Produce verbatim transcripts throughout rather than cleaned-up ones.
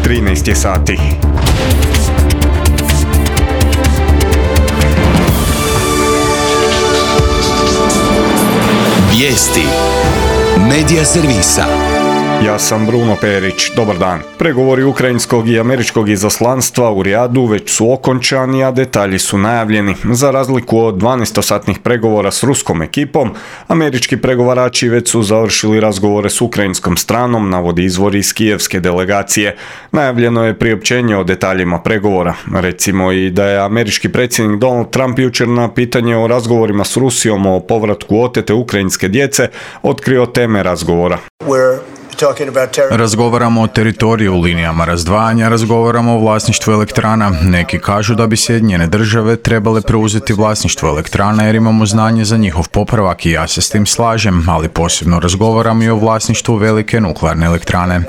trinaest je sati. Vijesti Medija servisa. Ja sam Bruno Perić, dobar dan. Pregovori ukrajinskog i američkog izaslanstva u Rijadu već su okončani, a detalji su najavljeni. Za razliku od dvanaestosatnih pregovora s ruskom ekipom, američki pregovarači već su završili razgovore s ukrajinskom stranom, navodi izvor iz kijevske delegacije. Najavljeno je priopćenje o detaljima pregovora. Recimo i da je američki predsjednik Donald Trump jučer na pitanje o razgovorima s Rusijom o povratku otete ukrajinske djece otkrio teme razgovora. Razgovaramo o teritoriju, linijama razdvajanja, razgovaramo o vlasništvu elektrana. Neki kažu da bi Sjedinjene države trebale preuzeti vlasništvo elektrana jer imamo znanje za njihov popravak i ja se s tim slažem, ali posebno razgovaramo i o vlasništvu velike nuklearne elektrane.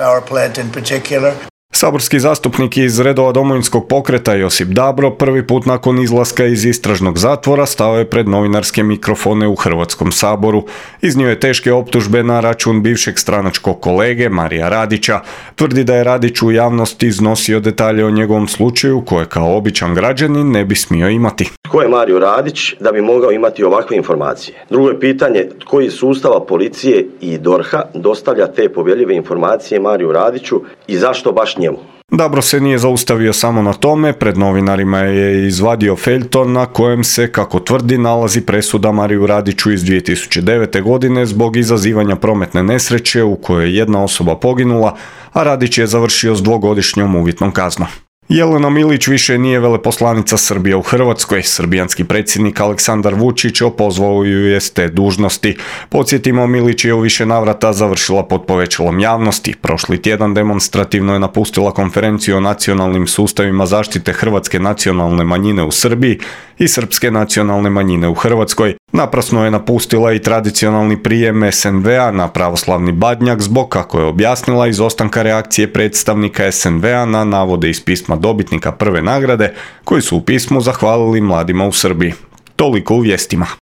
Saborski zastupnik iz redova Domovinskog pokreta Josip Dabro prvi put nakon izlaska iz istražnog zatvora stao je pred novinarske mikrofone u Hrvatskom saboru. Iznio je teške optužbe na račun bivšeg stranačkog kolege Marija Radića. Tvrdi da je Radić u javnosti iznosio detalje o njegovom slučaju koje kao običan građanin ne bi smio imati. Tko je Mario Radić da bi mogao imati ovakve informacije? Drugo je pitanje tko iz sustava policije i DORH-a dostavlja te povjerljive informacije Mariju Radiću i zašto baš njemu? Dabro se nije zaustavio samo na tome, pred novinarima je izvadio feljton na kojem se, kako tvrdi, nalazi presuda Mariju Radiću iz dvije tisuće devete. godine zbog izazivanja prometne nesreće u kojoj je jedna osoba poginula, a Radić je završio s dvogodišnjom uvjetnom kaznom. Jelena Milić više nije veleposlanica Srbije u Hrvatskoj. Srbijanski predsjednik Aleksandar Vučić opozvao ju je s te dužnosti. Podsjetimo, Milić je u više navrata završila pod povećalom javnosti. Prošli tjedan demonstrativno je napustila konferenciju o nacionalnim sustavima zaštite hrvatske nacionalne manjine u Srbiji i srpske nacionalne manjine u Hrvatskoj. Naprasno je napustila i tradicionalni prijem es en ve a na pravoslavni Badnjak zbog, kako je objasnila, izostanka reakcije predstavnika es en ve a na navode iz pisma dobitnika prve nagrade koji su u pismu zahvalili mladima u Srbiji. Toliko u vijestima.